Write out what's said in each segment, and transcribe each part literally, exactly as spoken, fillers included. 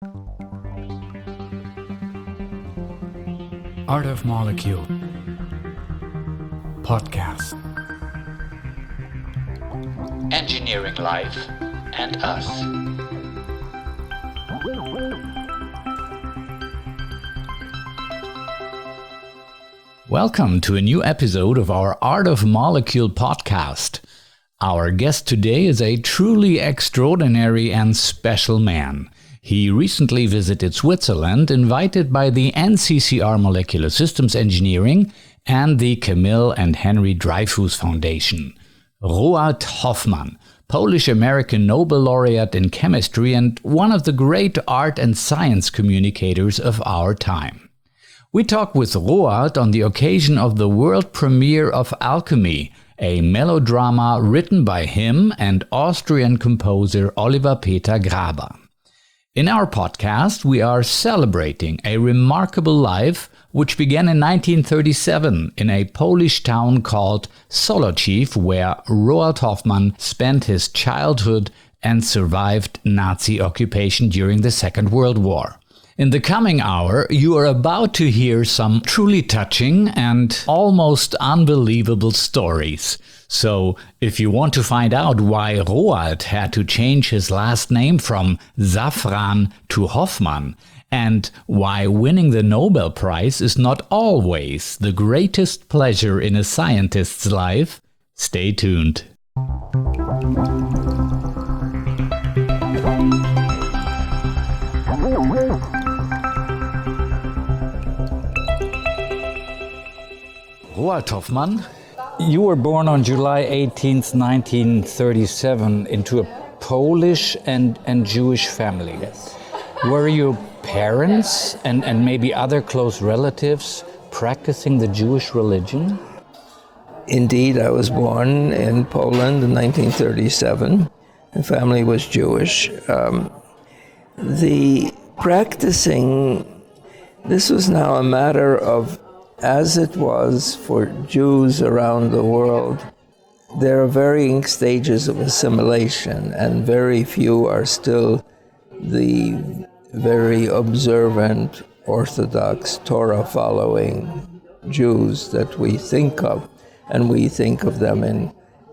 Art of Molecule Podcast. Engineering Life and Us. Welcome to a new episode of our Art of Molecule podcast. Our guest today is a truly extraordinary and special man. He recently visited Switzerland, invited by the N C C R Molecular Systems Engineering and the Camille and Henry Dreyfus Foundation. Roald Hoffmann, Polish-American Nobel laureate in chemistry and one of the great art and science communicators of our time. We talk with Roald on the occasion of the world premiere of Alchemy, a melodrama written by him and Austrian composer Oliver Peter Graber. In our podcast, we are celebrating a remarkable life which began in nineteen thirty-seven in a Polish town called Soloczew, where Roald Hoffmann spent his childhood and survived Nazi occupation during the Second World War. In the coming hour, you are about to hear some truly touching and almost unbelievable stories. So, if you want to find out why Roald had to change his last name from Safran to Hoffmann, and why winning the Nobel Prize is not always the greatest pleasure in a scientist's life, stay tuned. Roald Hoffmann, you were born on July eighteenth, nineteen thirty-seven, into a Polish and, and Jewish family. Yes. Were your parents and, and maybe other close relatives practicing the Jewish religion? Indeed, I was born in Poland in nineteen thirty-seven. The family was Jewish. Um, the practicing, this was now a matter of, as it was for Jews around the world, there are varying stages of assimilation, and very few are still the very observant, Orthodox, Torah-following Jews that we think of, and we think of them in,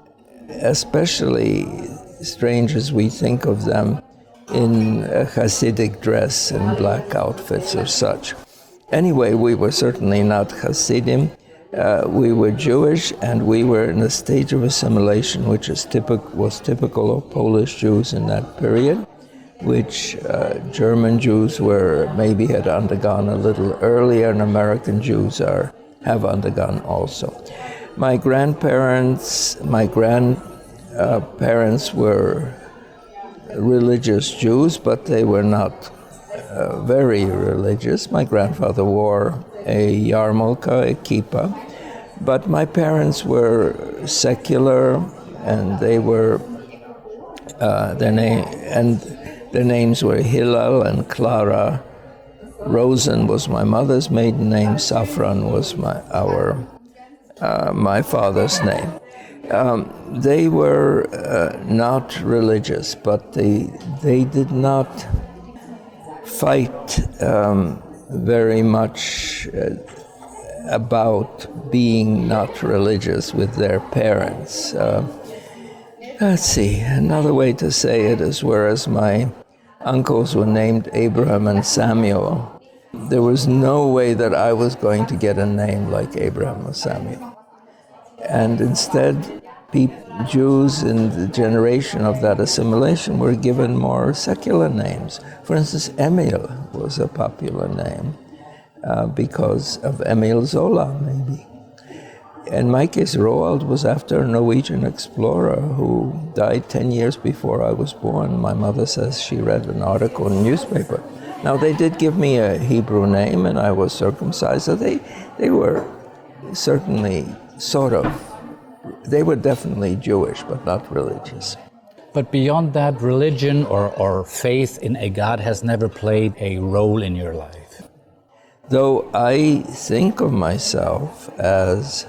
especially strange as we think of them, in a Hasidic dress and black outfits or such. Anyway, we were certainly not Hasidim. Uh, we were Jewish, and we were in a stage of assimilation which is typic- was typical of Polish Jews in that period, which uh, German Jews were maybe had undergone a little earlier, and American Jews are have undergone also. My grandparents, my grandparents uh, were religious Jews, but they were not Uh, very religious. My grandfather wore a yarmulke, a kippah, but my parents were secular, and they were uh, their name and their names were Hillel and Clara. Rosen was my mother's maiden name. Safran was my our uh, my father's name. Um, they were uh, not religious, but they they did not fight um, very much uh, about being not religious with their parents. Uh, let's see, another way to say it is, whereas my uncles were named Abraham and Samuel, there was no way that I was going to get a name like Abraham or Samuel. And instead, people, Jews in the generation of that assimilation were given more secular names. For instance, Emil was a popular name uh, because of Emil Zola, maybe. In my case, Roald was after a Norwegian explorer who died ten years before I was born. My mother says she read an article in the newspaper. Now, they did give me a Hebrew name, and I was circumcised, so they, they were certainly sort of They were definitely Jewish, but not religious. But beyond that, religion or, or faith in a God has never played a role in your life. Though I think of myself as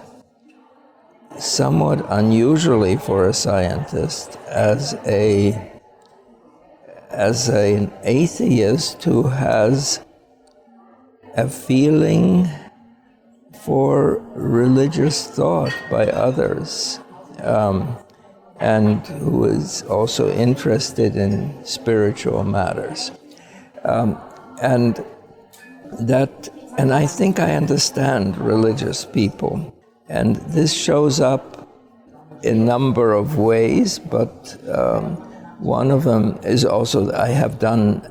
somewhat unusually for a scientist, as a as an atheist who has a feeling for religious thought by others, um, and who is also interested in spiritual matters. Um, and that, and I think I understand religious people. And this shows up in a number of ways, but um, one of them is also that I have done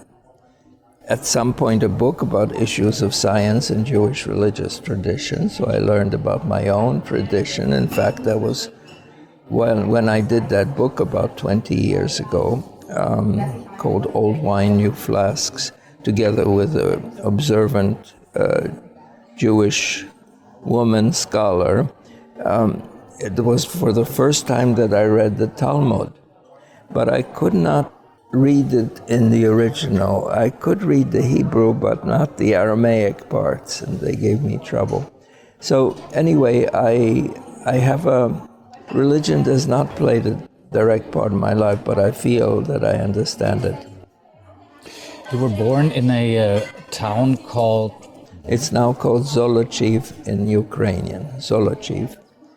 at some point a book about issues of science and Jewish religious tradition, so I learned about my own tradition. In fact, that was when, when I did that book about twenty years ago, um, called Old Wine, New Flasks, together with an observant uh, Jewish woman scholar. Um, it was for the first time that I read the Talmud, but I could not read it in the original. I could read the Hebrew, but not the Aramaic parts, and they gave me trouble. So anyway, I I have a religion does not play the direct part of my life, but I feel that I understand it. You were born in a uh, town called... It's now called Zolochiv in Ukrainian, Zolochiv.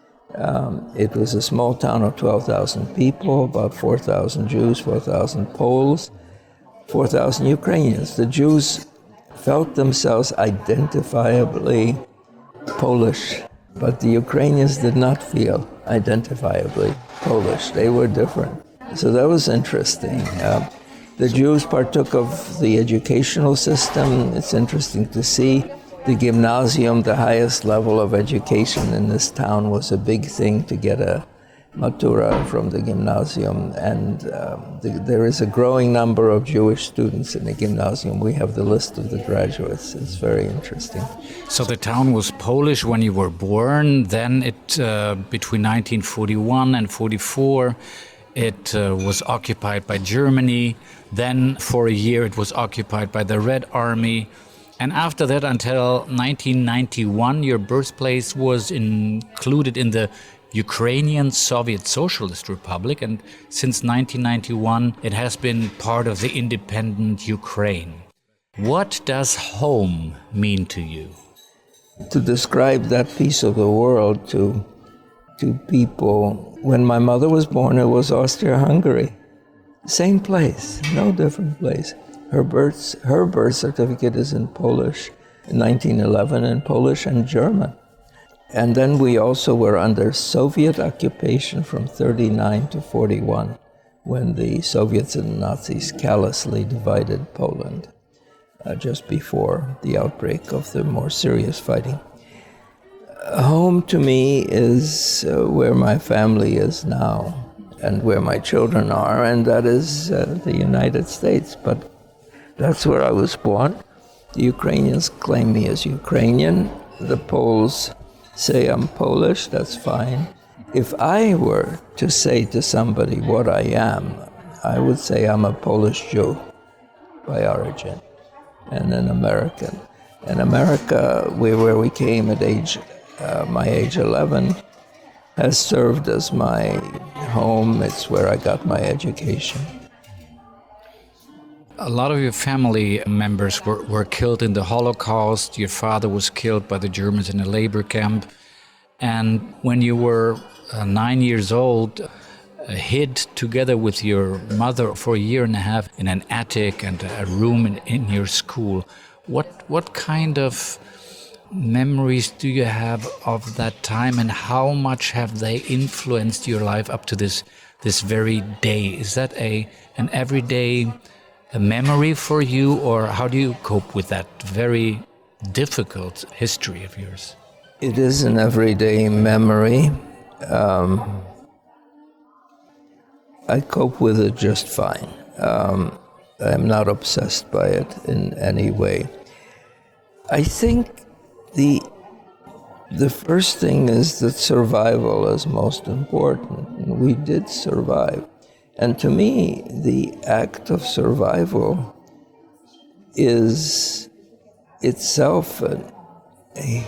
Um, it was a small town of twelve thousand people, about four thousand Jews, four thousand Poles, four thousand Ukrainians. The Jews felt themselves identifiably Polish, but the Ukrainians did not feel identifiably Polish. They were different. So that was interesting. Uh, the Jews partook of the educational system. It's interesting to see. The gymnasium, the highest level of education in this town, was a big thing to get a matura from the gymnasium. And um, the, there is a growing number of Jewish students in the gymnasium. We have the list of the graduates. It's very interesting. So the town was Polish when you were born. Then it, uh, between nineteen forty-one and forty-four, it uh, was occupied by Germany. Then for a year it was occupied by the Red Army. And after that, until nineteen ninety-one, your birthplace was included in the Ukrainian Soviet Socialist Republic, and since nineteen ninety-one, it has been part of the independent Ukraine. What does home mean to you? To describe that piece of the world to, to people, when my mother was born, it was Austria-Hungary. Same place, no different place. Her birth, her birth certificate is in Polish, in nineteen eleven, in Polish and German. And then we also were under Soviet occupation from thirty-nine to forty-one, when the Soviets and Nazis callously divided Poland, uh, just before the outbreak of the more serious fighting. Home to me is uh, where my family is now, and where my children are, and that is uh, the United States. But that's where I was born. The Ukrainians claim me as Ukrainian. The Poles say I'm Polish, that's fine. If I were to say to somebody what I am, I would say I'm a Polish Jew by origin and an American. And America, we, where we came at age, uh, my age eleven, has served as my home. It's where I got my education. A lot of your family members were, were killed in the Holocaust. Your father was killed by the Germans in a labor camp. And when you were uh, nine years old, uh, hid together with your mother for a year and a half in an attic and a room in, in your school. What, what kind of memories do you have of that time, and how much have they influenced your life up to this, this very day? Is that a, an everyday a memory for you, or how do you cope with that very difficult history of yours? It is an everyday memory. Um, I cope with it just fine. Um, I'm not obsessed by it in any way. I think the the first thing is that survival is most important, and we did survive. And to me, the act of survival is itself a, a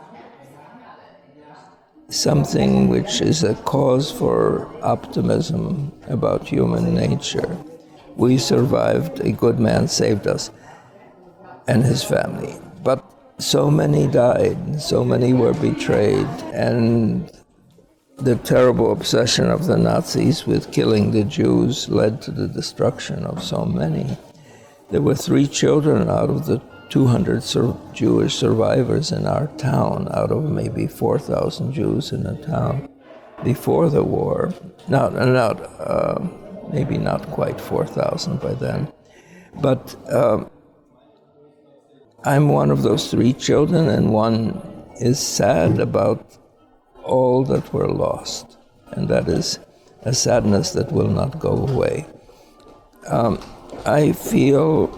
something which is a cause for optimism about human nature. we survived. A good man saved us and his family. But so many died, so many were betrayed, and the terrible obsession of the Nazis with killing the Jews led to the destruction of so many. There were three children out of the two hundred sur- Jewish survivors in our town, out of maybe four thousand Jews in the town before the war. Not, not uh, maybe not quite four thousand by then. But um, I'm one of those three children, and one is sad about all that were lost, and that is a sadness that will not go away. Um, I feel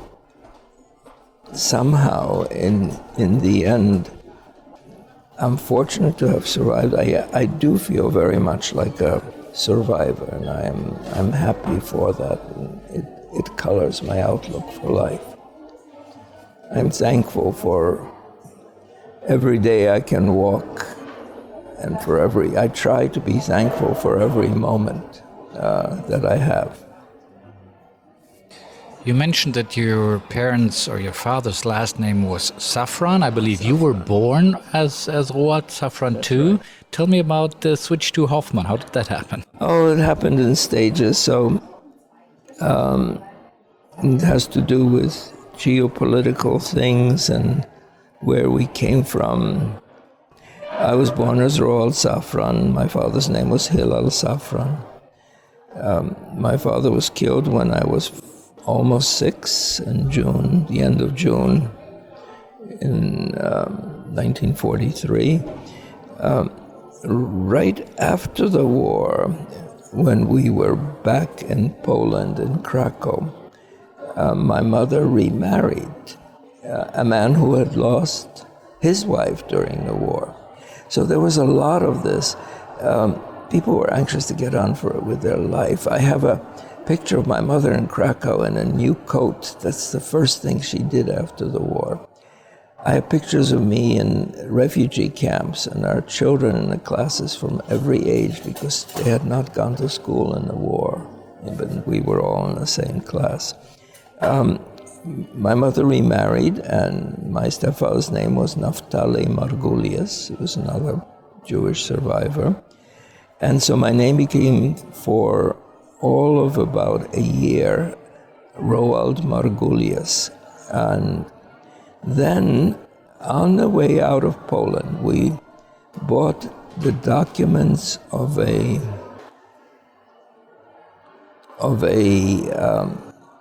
somehow in in the end, I'm fortunate to have survived. I I do feel very much like a survivor, and I'm I'm happy for that. It it colors my outlook for life. I'm thankful for every day I can walk, and for every I try to be thankful for every moment uh, that I have. You mentioned that your parents or your father's last name was Safran. I believe you were born as, as Roald Safran too. Tell me about the switch to Hoffmann. How did that happen? Oh, it happened in stages. So um, it has to do with geopolitical things and where we came from. I was born as Roald Safran. My father's name was Hillel Safran. Um, my father was killed when I was almost six in June, the end of June in um, nineteen forty-three. Um, right after the war, when we were back in Poland, in Krakow, uh, my mother remarried uh, a man who had lost his wife during the war. So there was a lot of this. Um, people were anxious to get on for it with their life. I have a picture of my mother in Krakow in a new coat. That's the first thing she did after the war. I have pictures of me in refugee camps and our children in the classes from every age because they had not gone to school in the war, but we were all in the same class. Um, my mother remarried, and my stepfather's name was Naftali Margulies. He was another Jewish survivor. And so my name became, for all of about a year, Roald Margulies. And then, on the way out of Poland, we bought the documents of a of a um,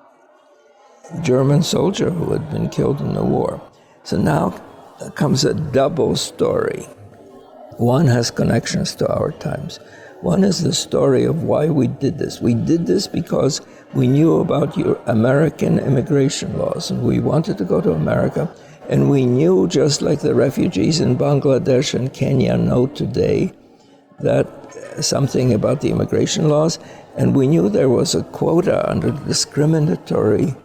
German soldier who had been killed in the war. So now comes a double story. One has connections to our times. One is the story of why we did this. We did this because we knew about your American immigration laws, and we wanted to go to America, and we knew, just like the refugees in Bangladesh and Kenya know today, that something about the immigration laws, and we knew there was a quota under discriminatory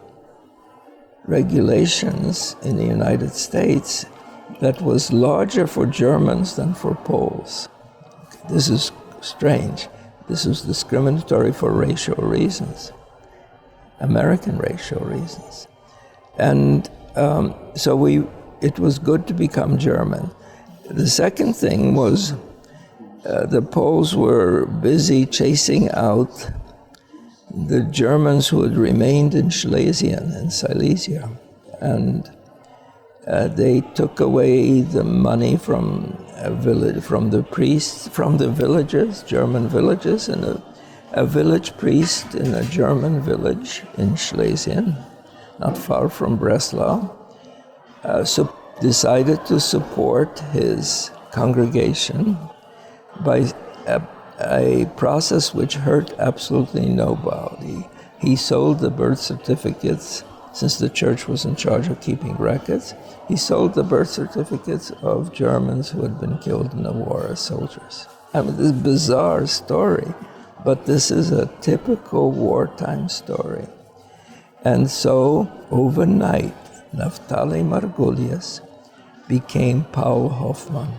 regulations in the United States that was larger for Germans than for Poles. This is strange. This was discriminatory for racial reasons, American racial reasons. And um, so we, it was good to become German. The second thing was uh, the Poles were busy chasing out the Germans who had remained in Schlesien and Silesia. And Uh, they took away the money from a village, from the priests, from the villages, German villages, and a, a village priest in a German village in Schlesien, not far from Breslau, uh, so decided to support his congregation by a, a process which hurt absolutely nobody. He sold the birth certificates. Since the church was in charge of keeping records, he sold the birth certificates of Germans who had been killed in the war as soldiers. I mean, this is a bizarre story, but this is a typical wartime story. And so, overnight, Naftali Margulies became Paul Hoffmann.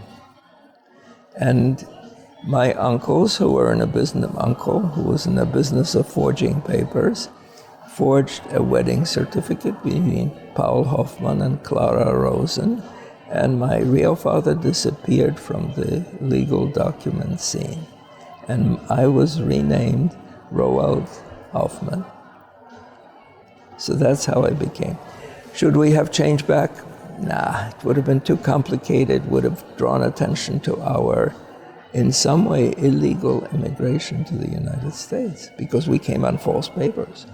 And my uncles, who were in a business, uncle who was in the business of forging papers, forged a wedding certificate between Paul Hoffman and Clara Rosen, and my real father disappeared from the legal document scene. And I was renamed Roald Hoffman. So that's how I became. Should we have changed back? Nah, it would have been too complicated, would have drawn attention to our, in some way, illegal immigration to the United States, because we came on false papers.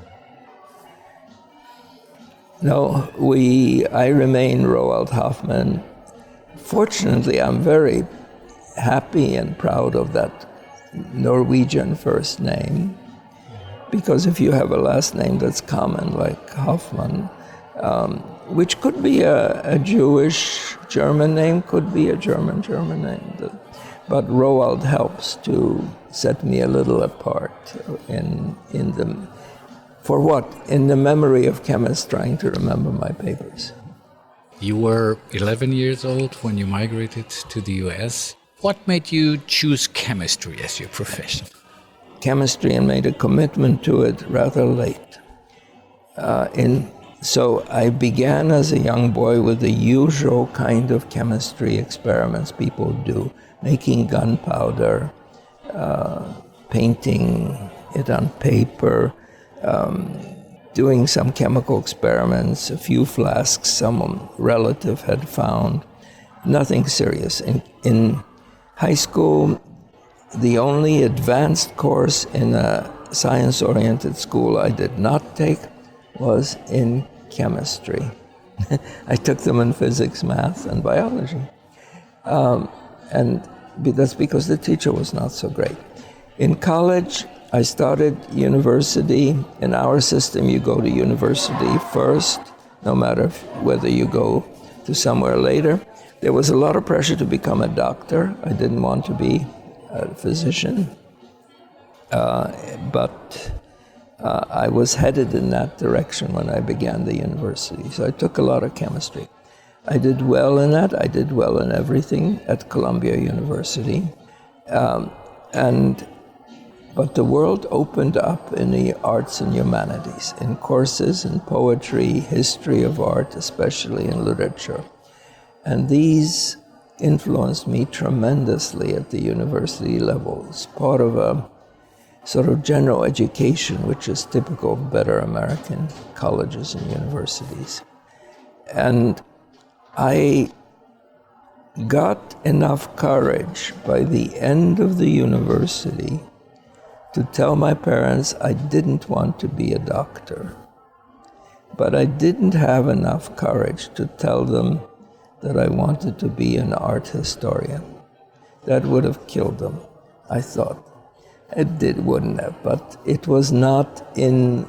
No, we, I remain Roald Hoffman. Fortunately, I'm very happy and proud of that Norwegian first name, because if you have a last name that's common, like Hoffman, um, which could be a, a Jewish German name, could be a German German name, but Roald helps to set me a little apart in in the, for what? In the memory of chemists trying to remember my papers. You were eleven years old when you migrated to the U S. What made you choose chemistry as your profession? Chemistry, and made a commitment to it rather late. Uh, in So I began as a young boy with the usual kind of chemistry experiments people do, making gunpowder, uh, painting it on paper, um, doing some chemical experiments, a few flasks some relative had found, nothing serious. In, in high school, the only advanced course in a science-oriented school I did not take was in chemistry. I took them in physics, math, and biology. Um, and that's because the teacher was not so great. In college, I started university. In our system, you go to university first, no matter whether you go to somewhere later. There was a lot of pressure to become a doctor. I didn't want to be a physician, uh, but Uh, I was headed in that direction when I began the university. So I took a lot of chemistry. I did well in that. I did well in everything at Columbia University. Um, and but the world opened up in the arts and humanities, in courses in poetry, history of art, especially in literature. And these influenced me tremendously at the university level. It's part of a sort of general education, which is typical of better American colleges and universities. And I got enough courage by the end of the university to tell my parents I didn't want to be a doctor. But I didn't have enough courage to tell them that I wanted to be an art historian. That would have killed them, I thought. It did, wouldn't have, but it was not in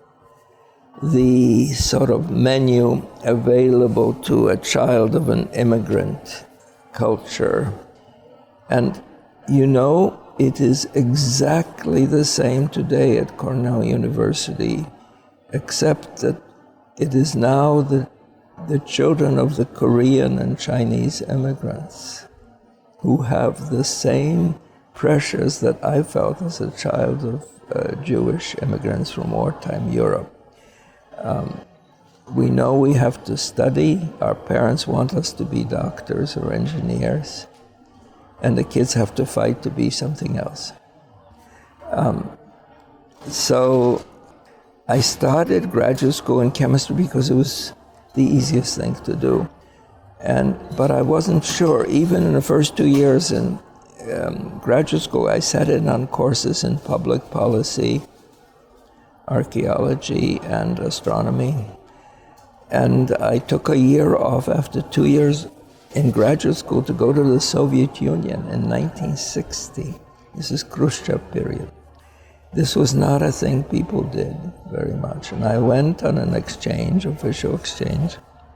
the sort of menu available to a child of an immigrant culture. And you know, it is exactly the same today at Cornell University, except that it is now the, the children of the Korean and Chinese immigrants who have the same pressures that I felt as a child of uh, Jewish immigrants from wartime Europe. Um, we know we have to study. Our parents want us to be doctors or engineers, and the kids have to fight to be something else. Um, so I started graduate school in chemistry because it was the easiest thing to do. And but I wasn't sure, even in the first two years in Um, graduate school, I sat in on courses in public policy, archaeology, and astronomy. And I took a year off after two years in graduate school to go to the Soviet Union in nineteen sixty. This is Khrushchev period. This was not a thing people did very much. And I went on an exchange, official exchange.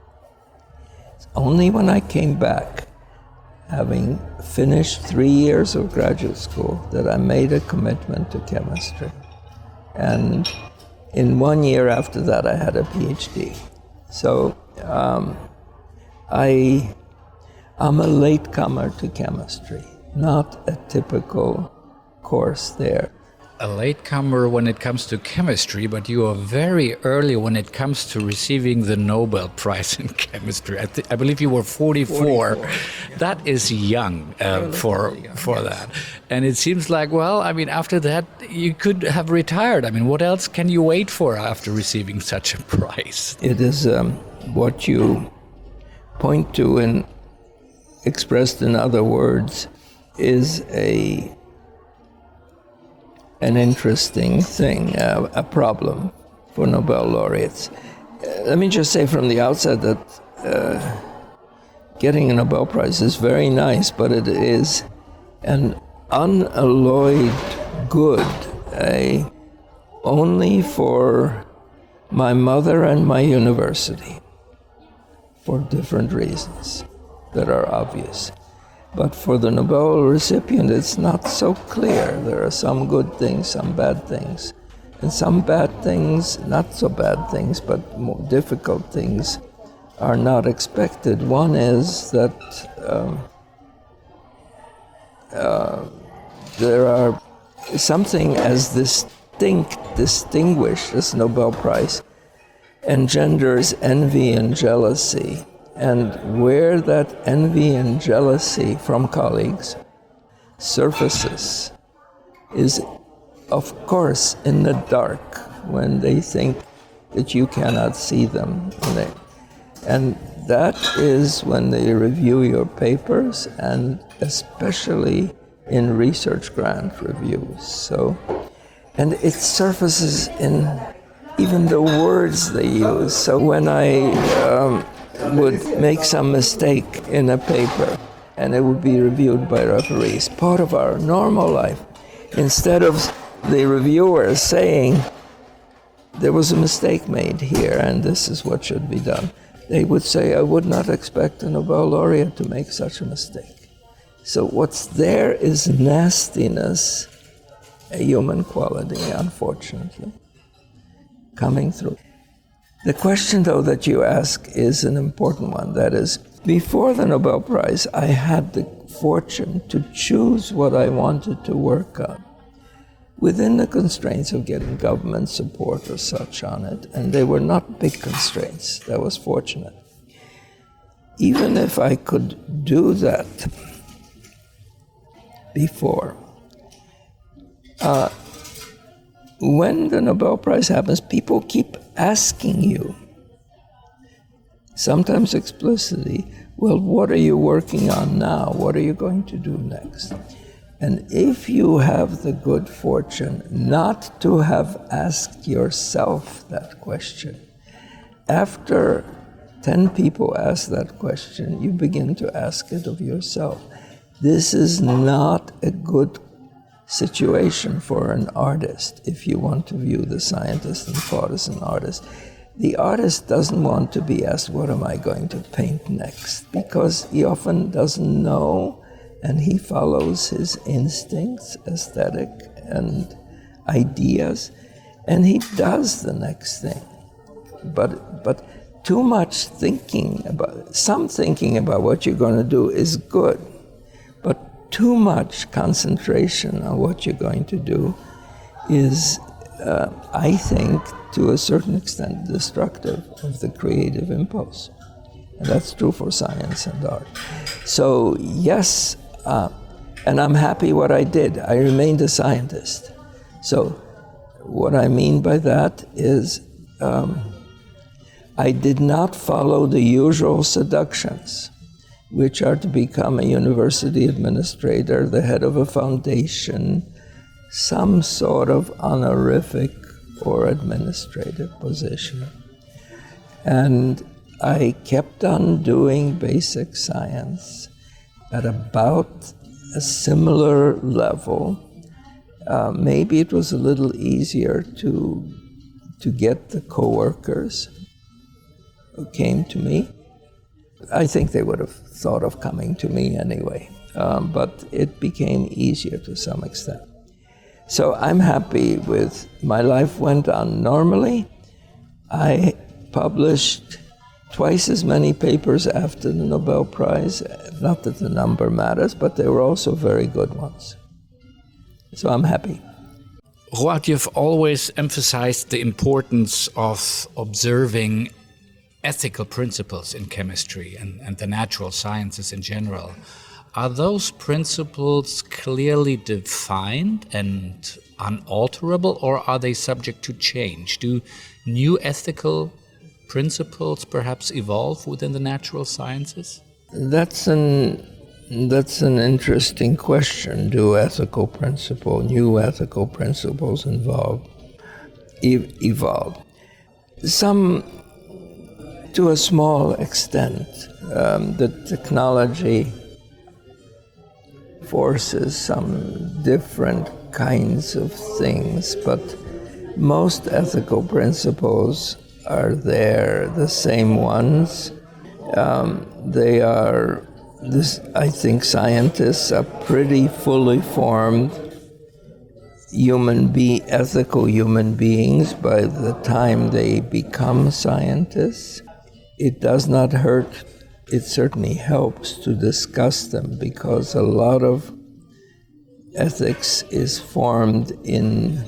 Only when I came back, having finished three years of graduate school, that I made a commitment to chemistry. And in one year after that, I had a PhD. So um, I, I'm a latecomer to chemistry, not a typical course there. a latecomer when it comes to chemistry, but you are very early when it comes to receiving the Nobel Prize in Chemistry. I, th- I believe you were forty-four. forty-four. That is young uh, for young, for yes. that. And it seems like, well, I mean, after that, you could have retired. I mean, what else can you wait for after receiving such a prize? It is um, what you point to and expressed in other words is a an interesting thing, uh, a problem for Nobel laureates. Uh, let me just say from the outset that uh, getting a Nobel Prize is very nice, but it is an unalloyed good, uh, only for my mother and my university, for different reasons that are obvious. But for the Nobel recipient, it's not so clear. There are some good things, some bad things, and some bad things, not so bad things, but more difficult things are not expected. One is that um, uh, there are something as distinct, distinguished as Nobel Prize engenders envy and jealousy. And where that envy and jealousy from colleagues surfaces is, of course, in the dark when they think that you cannot see them. And, they, and that is when they review your papers, and especially in research grant reviews. So, and it surfaces in even the words they use. So when I um, would make some mistake in a paper and it would be reviewed by referees, part of our normal life, instead of the reviewer saying there was a mistake made here and this is what should be done, they would say, I would not expect a Nobel laureate to make such a mistake. So what's there is nastiness, a human quality, unfortunately, coming through. The question, though, that you ask is an important one. That is, before the Nobel Prize, I had the fortune to choose what I wanted to work on within the constraints of getting government support or such on it, and they were not big constraints. That was fortunate. Even if I could do that before, uh, when the Nobel Prize happens, people keep asking you, sometimes explicitly, well, what are you working on now? What are you going to do next? And if you have the good fortune not to have asked yourself that question, after ten people ask that question, you begin to ask it of yourself. This is not a good situation for an artist if you want to view the scientist and thought as an artist. The artist doesn't want to be asked, what am I going to paint next? Because he often doesn't know, and he follows his instincts, aesthetic and ideas, and he does the next thing. But but too much thinking about, some thinking about what you're going to do is good, but too much concentration on what you're going to do is, uh, I think, to a certain extent, destructive of the creative impulse. And that's true for science and art. So, yes, uh, and I'm happy what I did. I remained a scientist. So, what I mean by that is um, I did not follow the usual seductions, which are to become a university administrator, the head of a foundation, some sort of honorific or administrative position. And I kept on doing basic science at about a similar level. Uh, maybe it was a little easier to, to get the coworkers who came to me. I think they would have thought of coming to me anyway, um, but it became easier to some extent. So I'm happy with, my life went on normally. I published twice as many papers after the Nobel Prize, not that the number matters, but they were also very good ones. So I'm happy. Roald, you've always emphasized the importance of observing ethical principles in chemistry and, and the natural sciences in general. Are those principles clearly defined and unalterable, or are they subject to change? Do new ethical principles perhaps evolve within the natural sciences? That's an that's an interesting question. Do ethical principle, new ethical principles involve e- evolve? Some, to a small extent, um, the technology forces some different kinds of things, but most ethical principles are there, the same ones. Um, they are, this, I think scientists are pretty fully formed human be ethical human beings by the time they become scientists. It does not hurt, it certainly helps to discuss them, because a lot of ethics is formed in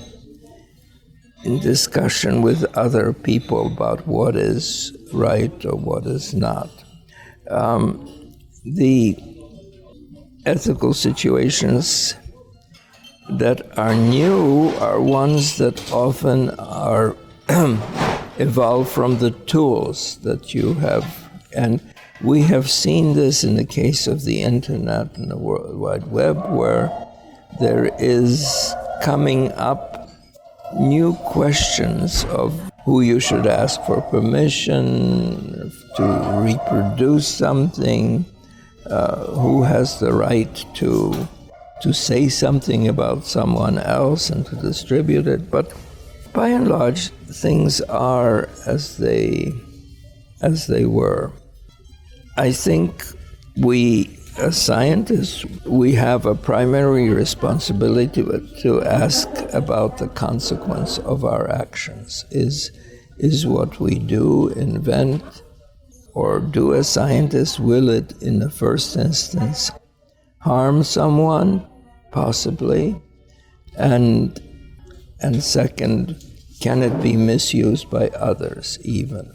in discussion with other people about what is right or what is not. Um, the ethical situations that are new are ones that often are evolved from the tools that you have. And we have seen this in the case of the internet and the World Wide Web, where there is coming up new questions of who you should ask for permission to reproduce something, uh, who has the right to to say something about someone else and to distribute it. But by and large, things are as they as they were. I think we, as scientists, we have a primary responsibility to, to ask about the consequence of our actions. Is, is what we do, invent, or do as scientists, will it in the first instance harm someone? Possibly. And, and second, can it be misused by others even?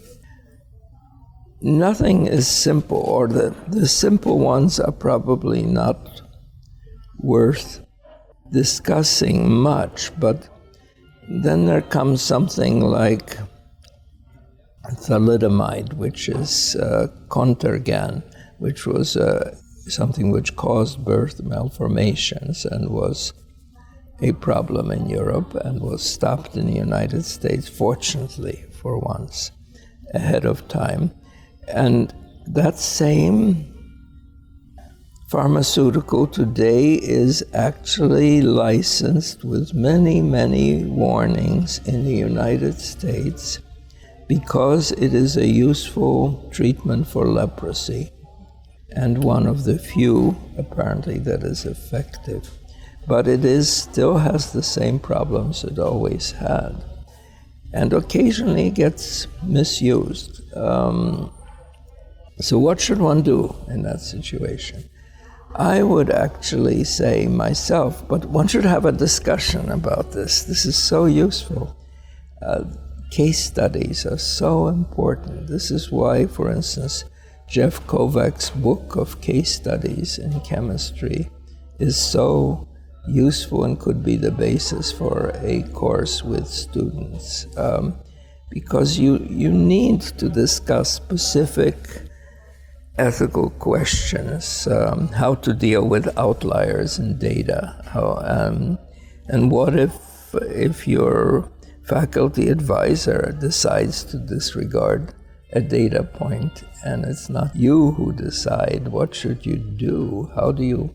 Nothing is simple, or the, the simple ones are probably not worth discussing much, but then there comes something like thalidomide, which is uh, Contergan, which was uh, something which caused birth malformations and was a problem in Europe and was stopped in the United States, fortunately, for once, ahead of time. And that same pharmaceutical today is actually licensed with many, many warnings in the United States because it is a useful treatment for leprosy, and one of the few, apparently, that is effective. But it is still has the same problems it always had, and occasionally gets misused. Um, So what should one do in that situation? I would actually say myself, but one should have a discussion about this. This is so useful. Uh, case studies are so important. This is why, for instance, Jeff Kovacs' book of case studies in chemistry is so useful and could be the basis for a course with students. Um, because you, you need to discuss specific ethical questions, um, how to deal with outliers in data, how, um, and what if if your faculty advisor decides to disregard a data point and it's not you who decide, what should you do? How do you?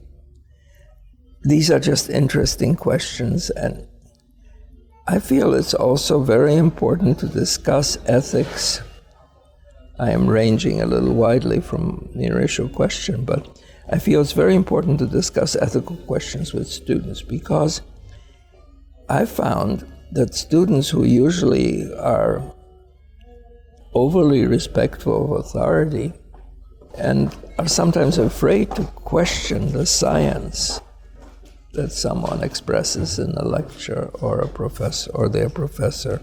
These are just interesting questions, and I feel it's also very important to discuss ethics. I am ranging a little widely from the initial question, but I feel it's very important to discuss ethical questions with students, because I found that students who usually are overly respectful of authority and are sometimes afraid to question the science that someone expresses in a lecture or a professor or their professor.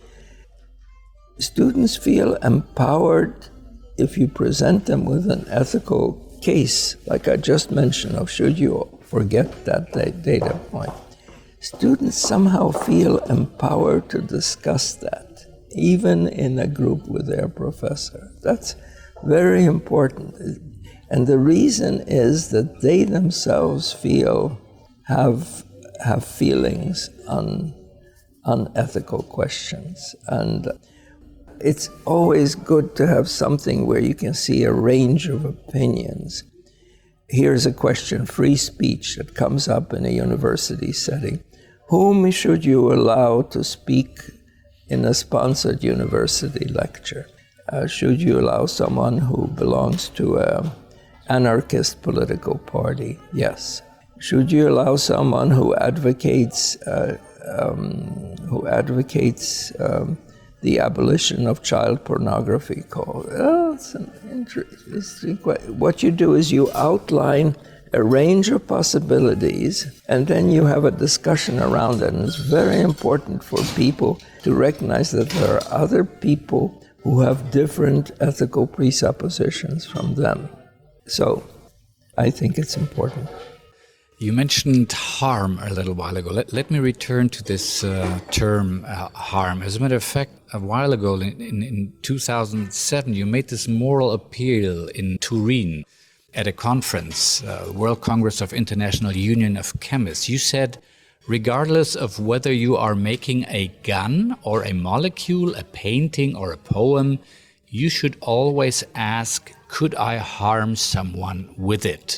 Students feel empowered if you present them with an ethical case, like I just mentioned, of should you forget that data point. Students somehow feel empowered to discuss that, even in a group with their professor. That's very important. And the reason is that they themselves feel, have, have feelings on, on ethical questions. And it's always good to have something where you can see a range of opinions. Here's a question, free speech, that comes up in a university setting. Whom should you allow to speak in a sponsored university lecture? Uh, should you allow someone who belongs to an anarchist political party? Yes. Should you allow someone who advocates uh, um, who advocates um, the abolition of child pornography? Called? Oh, it's an interesting question. What you do is you outline a range of possibilities, and then you have a discussion around it. And it's very important for people to recognize that there are other people who have different ethical presuppositions from them. So I think it's important. You mentioned harm a little while ago. Let, let me return to this uh, term, uh, harm. As a matter of fact, a while ago, in, in, in two thousand seven, you made this moral appeal in Turin at a conference, uh, World Congress of International Union of Chemists. You said, regardless of whether you are making a gun or a molecule, a painting or a poem, you should always ask, could I harm someone with it?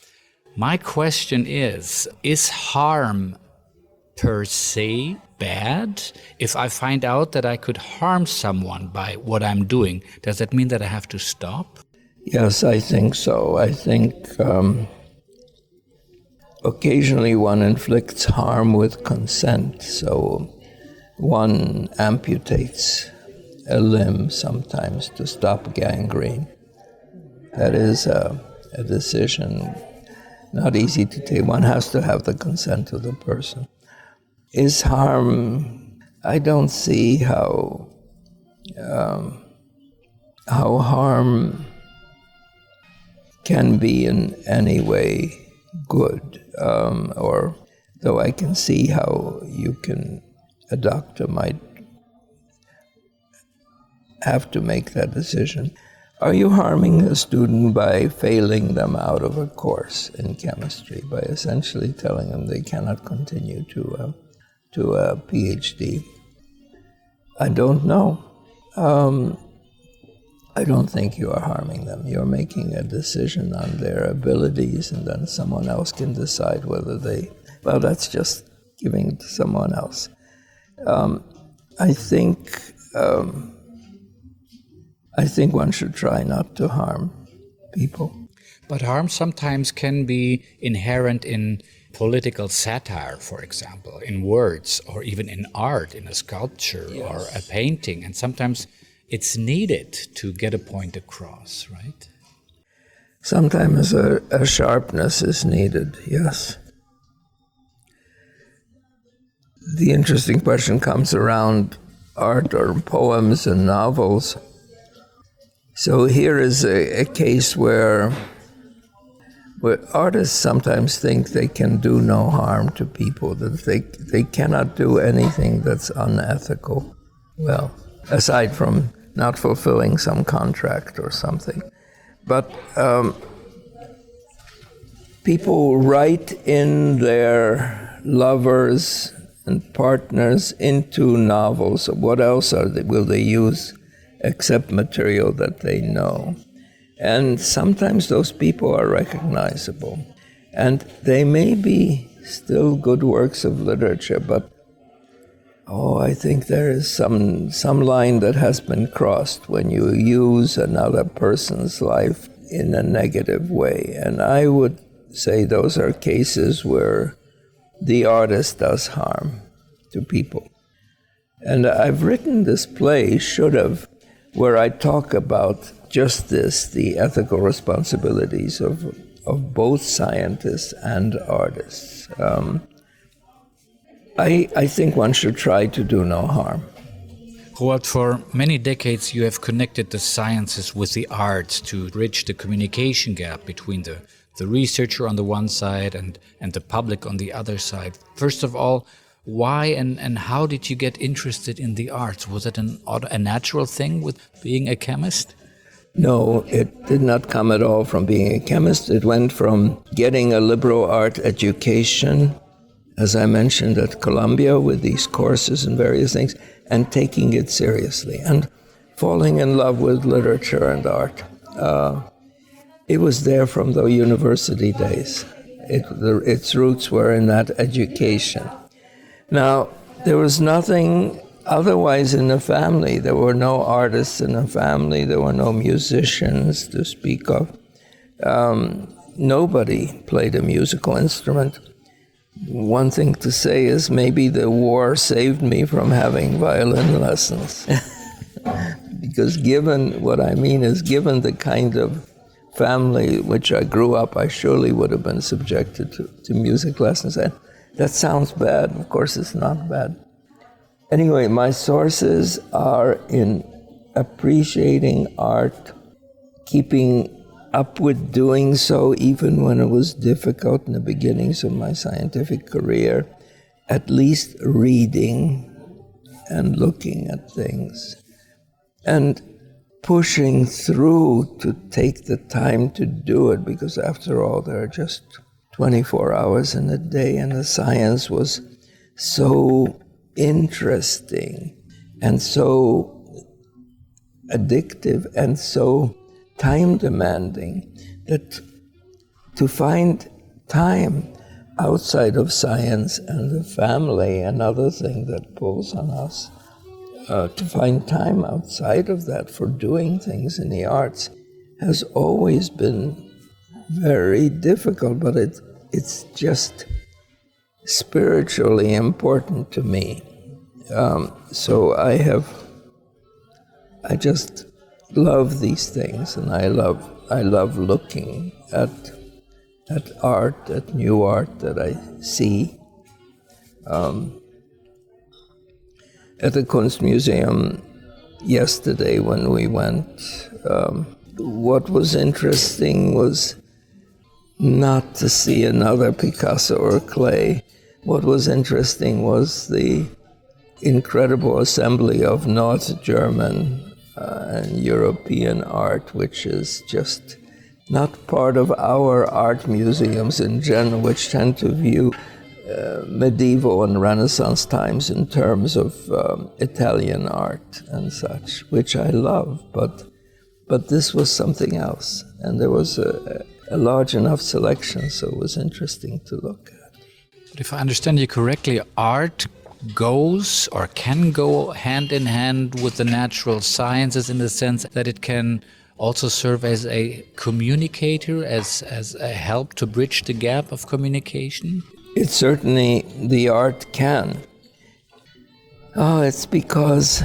My question is, is harm per se bad? If I find out that I could harm someone by what I'm doing, does that mean that I have to stop? Yes, I think so. I think um, occasionally one inflicts harm with consent. So one amputates a limb sometimes to stop gangrene. That is a, a decision not easy to take. One has to have the consent of the person. Is harm, I don't see how, um, how harm can be in any way good, um, or though I can see how you can, a doctor might have to make that decision. Are you harming a student by failing them out of a course in chemistry, by essentially telling them they cannot continue to, uh, to a PhD? I don't know. Um, I don't think you are harming them. You're making a decision on their abilities, and then someone else can decide whether they, well, that's just giving it to someone else. Um, I think um, I think one should try not to harm people. But harm sometimes can be inherent in political satire, for example, in words, or even in art, in a sculpture, yes, or a painting. And sometimes it's needed to get a point across, right? Sometimes a, a sharpness is needed, yes. The interesting question comes around art or poems and novels. So here is a, a case where, where artists sometimes think they can do no harm to people, that they, they cannot do anything that's unethical. Well, aside from not fulfilling some contract or something. But um, people write in their lovers and partners into novels. What else are they, will they use except material that they know? And sometimes those people are recognizable. And they may be still good works of literature, but oh, I think there is some some line that has been crossed when you use another person's life in a negative way. And I would say those are cases where the artist does harm to people. And I've written this play, Should Have, where I talk about just this, the ethical responsibilities of of both scientists and artists. Um, I, I think one should try to do no harm. Roald, for many decades you have connected the sciences with the arts to bridge the communication gap between the, the researcher on the one side and, and the public on the other side. First of all, why and, and how did you get interested in the arts? Was it an, a natural thing with being a chemist? No, it did not come at all from being a chemist. It went from getting a liberal art education, as I mentioned, at Columbia with these courses and various things, and taking it seriously and falling in love with literature and art. Uh, it was there from the university days. It, the, its roots were in that education. Now, there was nothing otherwise in the family. There were no artists in the family. There were no musicians to speak of. Um, nobody played a musical instrument. One thing to say is maybe the war saved me from having violin lessons. Because given, what I mean is, given the kind of family which I grew up, I surely would have been subjected to, to music lessons. And that sounds bad. Of course, it's not bad. Anyway, my sources are in appreciating art, keeping up with doing so even when it was difficult in the beginnings of my scientific career, at least reading and looking at things, and pushing through to take the time to do it, because after all, there are just twenty-four hours in a day, and the science was so interesting and so addictive and so time-demanding that to find time outside of science and the family, another thing that pulls on us, uh, to find time outside of that for doing things in the arts has always been very difficult, but it, it's just spiritually important to me. Um, so I have, I just love these things, and I love I love looking at at art, at new art that I see. Um, at the Kunstmuseum yesterday when we went, um, what was interesting was not to see another Picasso or Klee. What was interesting was the incredible assembly of North German Uh, and European art, which is just not part of our art museums in general, which tend to view uh, medieval and Renaissance times in terms of um, Italian art and such, which I love, but but this was something else, and there was a, a large enough selection, so it was interesting to look at. But if I understand you correctly, art goes or can go hand in hand with the natural sciences in the sense that it can also serve as a communicator, as, as a help to bridge the gap of communication? It certainly, the art can. Oh, it's because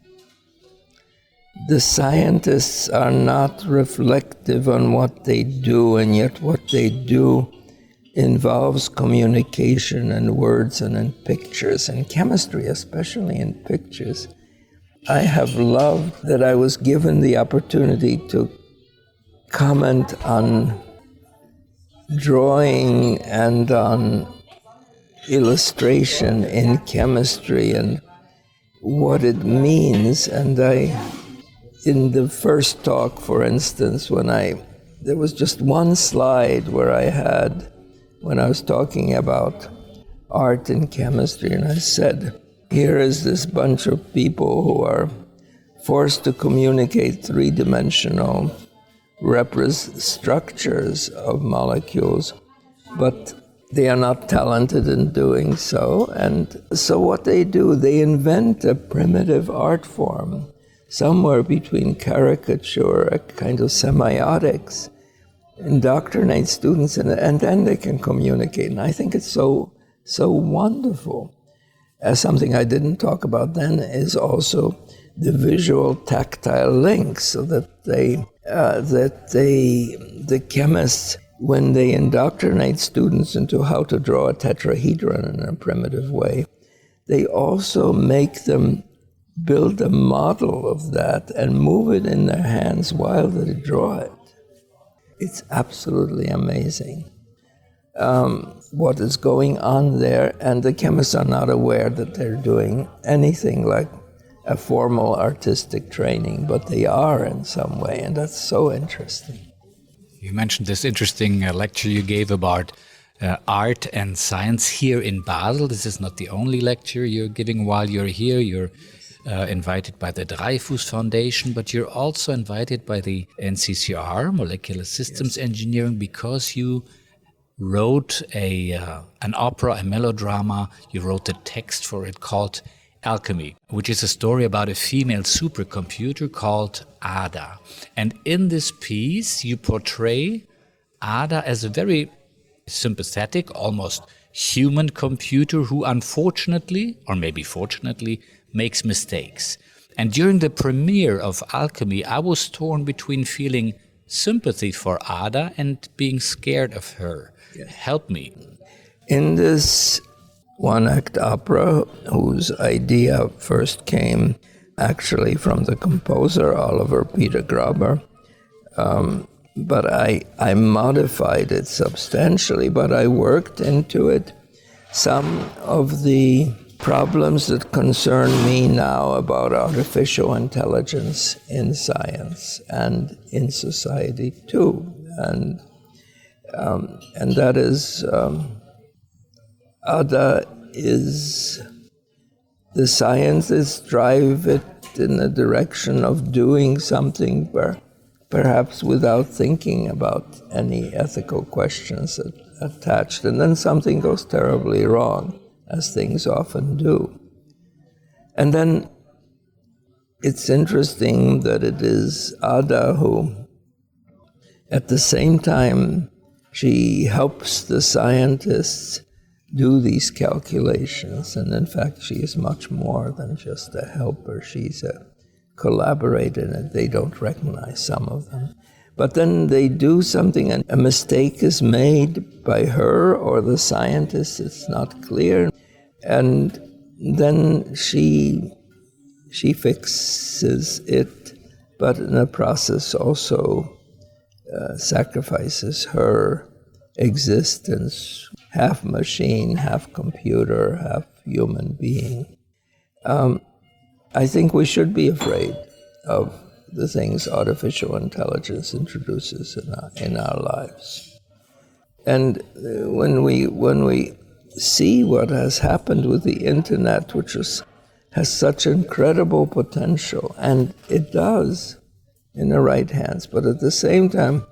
the scientists are not reflective on what they do, and yet what they do involves communication in words and in pictures, and chemistry, especially in pictures. I have loved that I was given the opportunity to comment on drawing and on illustration in chemistry and what it means. And I, in the first talk, for instance, when I, there was just one slide where I had, when I was talking about art and chemistry, and I said, here is this bunch of people who are forced to communicate three-dimensional repres- structures of molecules, but they are not talented in doing so. And so what they do, they invent a primitive art form, somewhere between caricature, a kind of semiotics, indoctrinate students, and, and then they can communicate. And I think it's so, so wonderful. As something I didn't talk about then is also the visual tactile links, so that they, uh, that they, the chemists when they indoctrinate students into how to draw a tetrahedron in a primitive way, they also make them build a model of that and move it in their hands while they draw it. It's absolutely amazing um, what is going on there, and the chemists are not aware that they're doing anything like a formal artistic training, but they are in some way, and that's so interesting. You mentioned this interesting uh, lecture you gave about uh, art and science here in Basel. This is not the only lecture you're giving while you're here. You're uh, invited by the Dreyfus Foundation, but you're also invited by the N C C R, Molecular Systems yes. Engineering, because you wrote a uh, an opera, a melodrama. You wrote the text for it called Alchemy, which is a story about a female supercomputer called Ada. And in this piece, you portray Ada as a very sympathetic, almost human computer who unfortunately, or maybe fortunately, makes mistakes. And during the premiere of Alchemy, I was torn between feeling sympathy for Ada and being scared of her. Yes. Help me. In this one-act opera, whose idea first came actually from the composer, Oliver Peter Graber, um, but I, I modified it substantially, but I worked into it some of the problems that concern me now about artificial intelligence in science and in society too. And, um, and that is... Um, Ada is, the scientists drive it in the direction of doing something per, perhaps without thinking about any ethical questions attached. And then something goes terribly wrong, as things often do. And then it's interesting that it is Ada who, at the same time, she helps the scientists do these calculations, and in fact she is much more than just a helper. She's a collaborator in it. They don't recognize some of them. But then they do something and a mistake is made by her or the scientist, it's not clear. And then she she fixes it, but in the process also uh, sacrifices her existence, half machine, half computer, half human being. Um, I think we should be afraid of the things artificial intelligence introduces in our, in our lives. And uh, when we when we see what has happened with the internet, which is, has such incredible potential, and it does in the right hands, but at the same time,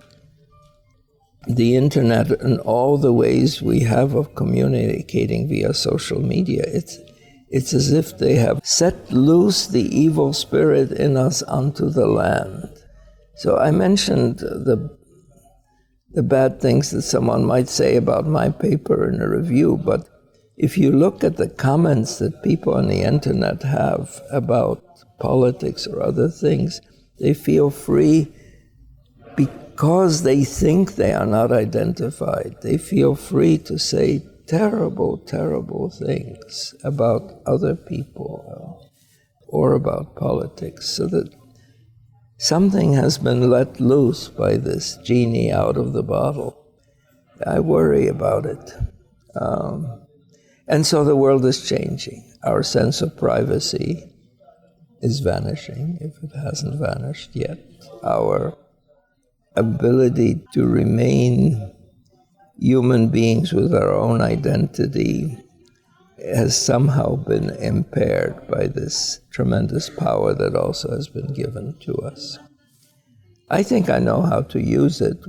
the internet and all the ways we have of communicating via social media, it's it's as if they have set loose the evil spirit in us onto the land. So I mentioned the the bad things that someone might say about my paper in a review, but if you look at the comments that people on the internet have about politics or other things, they feel free because they think they are not identified. They feel free to say terrible, terrible things about other people or about politics, so that something has been let loose by this genie out of the bottle. I worry about it. Um, and so the world is changing. Our sense of privacy is vanishing, if it hasn't vanished yet. Our ability to remain human beings with our own identity has somehow been impaired by this tremendous power that also has been given to us. I think I know how to use it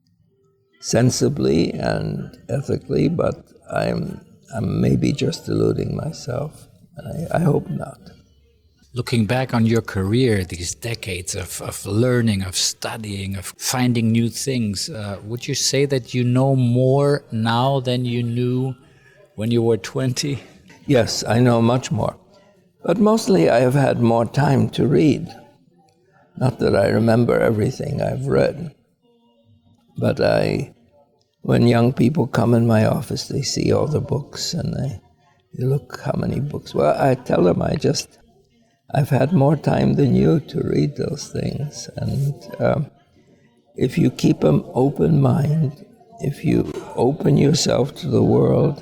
sensibly and ethically, but I'm, I'm maybe just deluding myself. I, I hope not. Looking back on your career, these decades of, of learning, of studying, of finding new things, uh, would you say that you know more now than you knew when you were twenty? Yes, I know much more. But mostly I have had more time to read. Not that I remember everything I've read, but I when young people come in my office, they see all the books and they, they look how many books. Well, I tell them I just, I've had more time than you to read those things. And um, if you keep an open mind, if you open yourself to the world,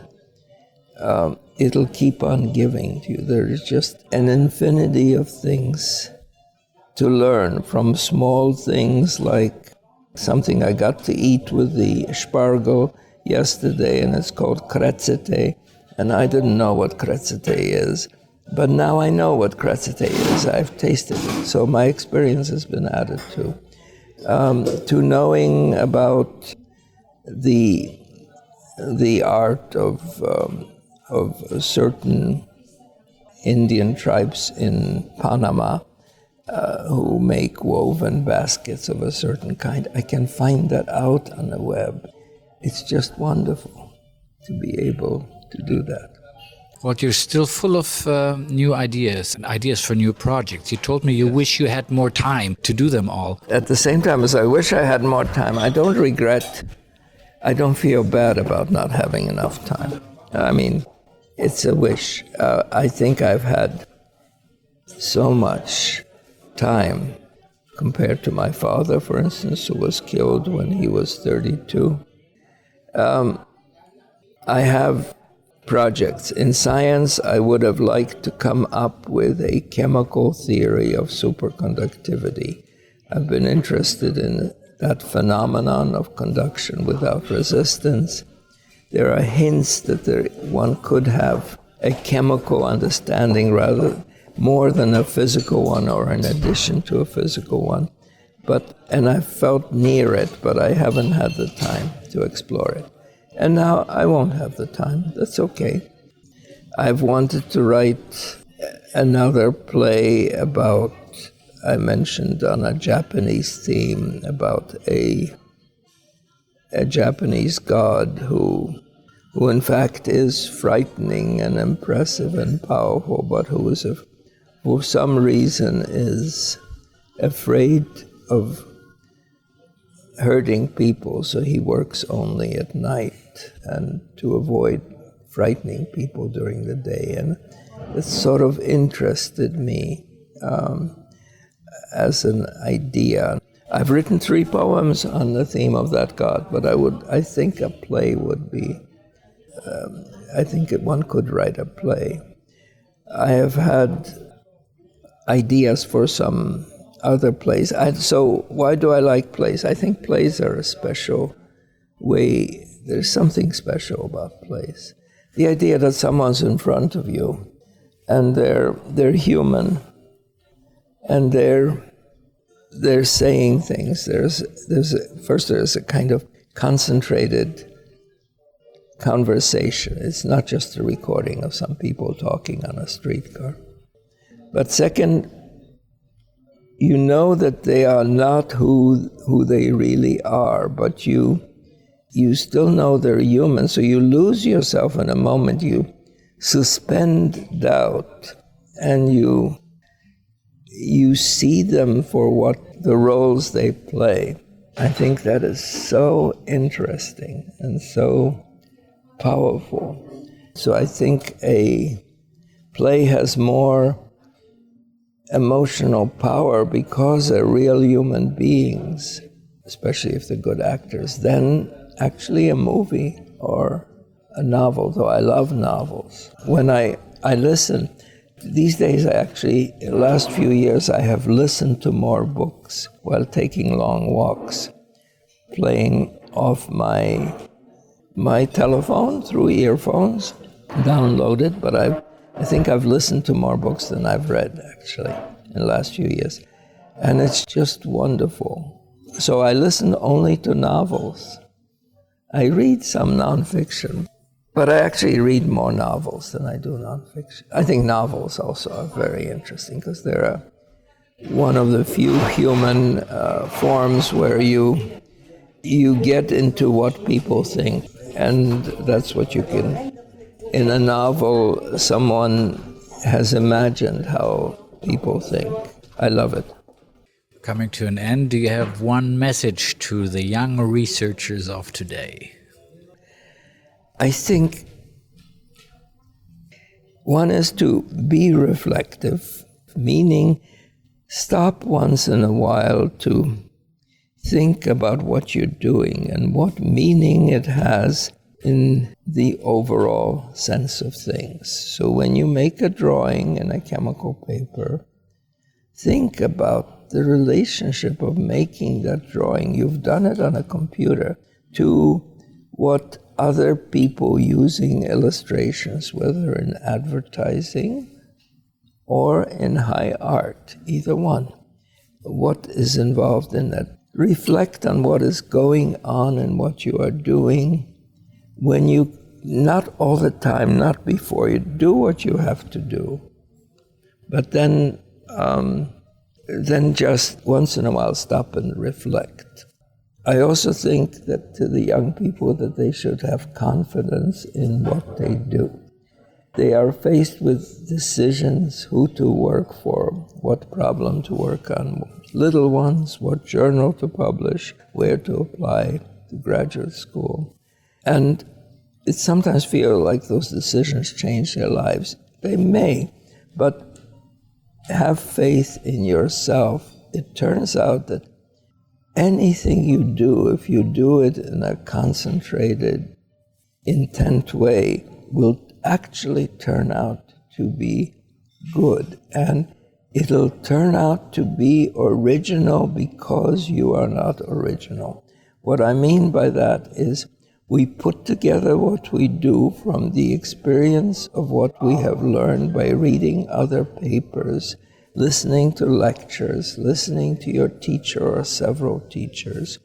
um, it'll keep on giving to you. There's just an infinity of things to learn, from small things like something I got to eat with the spargel yesterday, and it's called kretzete, and I didn't know what kretzete is, but now I know what kretzete is. I've tasted it, so my experience has been added to. Um, to knowing about the the art of um, of certain Indian tribes in Panama uh, who make woven baskets of a certain kind. I can find that out on the web. It's just wonderful to be able to do that. Well, you're still full of uh, new ideas and ideas for new projects. You told me you wish you had more time to do them all. At the same time as I wish I had more time, I don't regret, I don't feel bad about not having enough time. I mean, it's a wish. Uh, I think I've had so much time compared to my father, for instance, who was killed when he was thirty-two. Um, I have projects. In science, I would have liked to come up with a chemical theory of superconductivity. I've been interested in that phenomenon of conduction without resistance. There are hints that there, one could have a chemical understanding rather more than a physical one or in addition to a physical one. But, and I felt near it, but I haven't had the time to explore it. And now I won't have the time. That's okay. I've wanted to write another play about, I mentioned on a Japanese theme, about a a Japanese god who who in fact is frightening and impressive and powerful, but who is, a, for some reason, is afraid of hurting people, so he works only at night and to avoid frightening people during the day. And it sort of interested me um, as an idea. I've written three poems on the theme of that god, but I would, I think a play would be, um, I think one could write a play. I have had ideas for some other plays. I, so why do I like plays? I think plays are a special way. There's something special about plays. The idea that someone's in front of you and they're they're human and they're they're saying things. There's there's a, first there's a kind of concentrated conversation. It's not just a recording of some people talking on a streetcar. But second, you know that they are not who who they really are, but you you still know they're human, so you lose yourself in a moment. You suspend doubt, and you you see them for what the roles they play. I think that is so interesting and so powerful. So I think a play has more emotional power because they're real human beings, especially if they're good actors, than actually a movie or a novel, though I love novels. When I, I listen, these days I actually, in the last few years, I have listened to more books while taking long walks, playing off my my telephone through earphones, downloaded, but I've I think I've listened to more books than I've read, actually, in the last few years. And it's just wonderful. So I listen only to novels. I read some nonfiction, but I actually read more novels than I do nonfiction. I think novels also are very interesting because they're one of the few human uh, forms where you you get into what people think, and that's what you can. In a novel, someone has imagined how people think. I love it. Coming to an end, do you have one message to the young researchers of today? I think one is to be reflective, meaning stop once in a while to think about what you're doing and what meaning it has in the overall sense of things. So when you make a drawing in a chemical paper, think about the relationship of making that drawing. You've done it on a computer to what other people using illustrations, whether in advertising or in high art, either one. What is involved in that? Reflect on what is going on and what you are doing when you, not all the time, not before you do what you have to do, but then, um, then just once in a while stop and reflect. I also think that to the young people that they should have confidence in what they do. They are faced with decisions, who to work for, what problem to work on, little ones, what journal to publish, where to apply to graduate school. And it sometimes feels like those decisions change their lives. They may, but have faith in yourself. It turns out that anything you do, if you do it in a concentrated, intent way, will actually turn out to be good. And it'll turn out to be original because you are not original. What I mean by that is we put together what we do from the experience of what we have learned by reading other papers, listening to lectures, listening to your teacher or several teachers.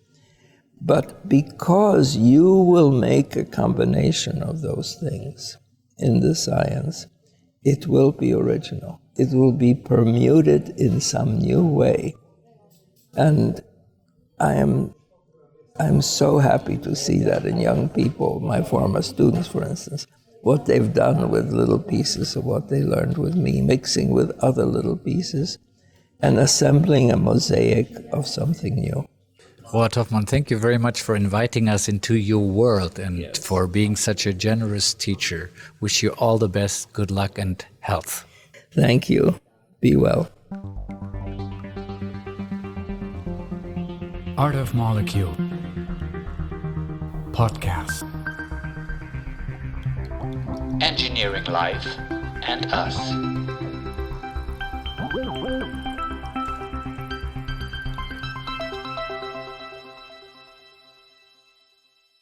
But because you will make a combination of those things in the science, it will be original. It will be permuted in some new way. And I am I'm so happy to see that in young people, my former students, for instance, what they've done with little pieces of what they learned with me, mixing with other little pieces, and assembling a mosaic of something new. Robert Hoffmann, thank you very much for inviting us into your world and yes. for being such a generous teacher. Wish you all the best, good luck and health. Thank you. Be well. Art of Molecule Podcast. Engineering Life and Us.